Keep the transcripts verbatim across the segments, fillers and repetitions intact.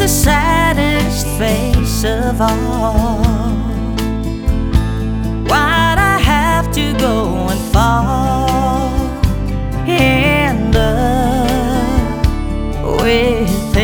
the saddest face of all. Why'd I have to go and fall in love with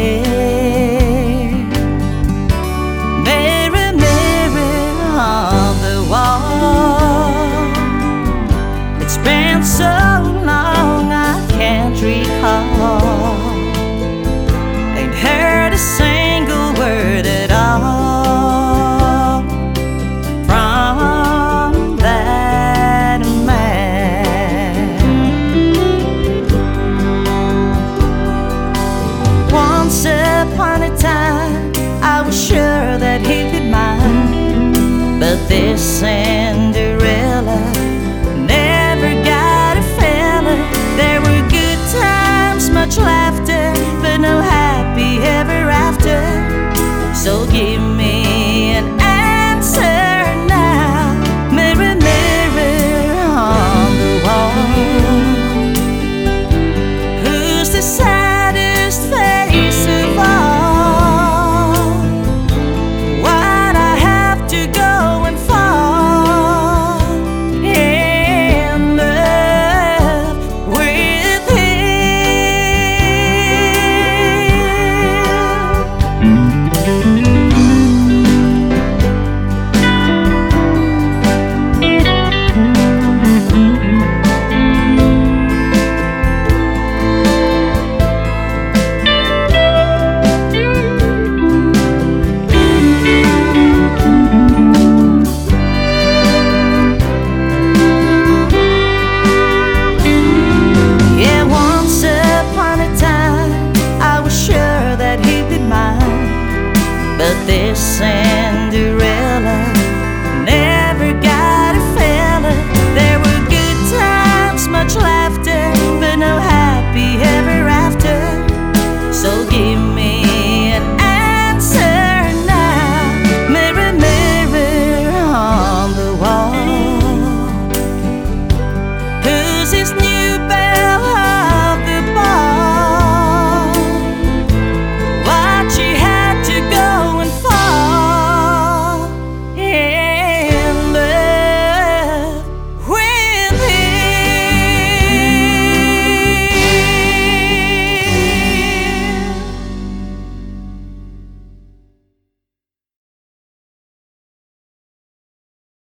him? Mirror, mirror on the wall, it's been so long I can't recall. Ain't heard a single word at all from that man. Once upon a time I was sure that he'd be mine, but this cinder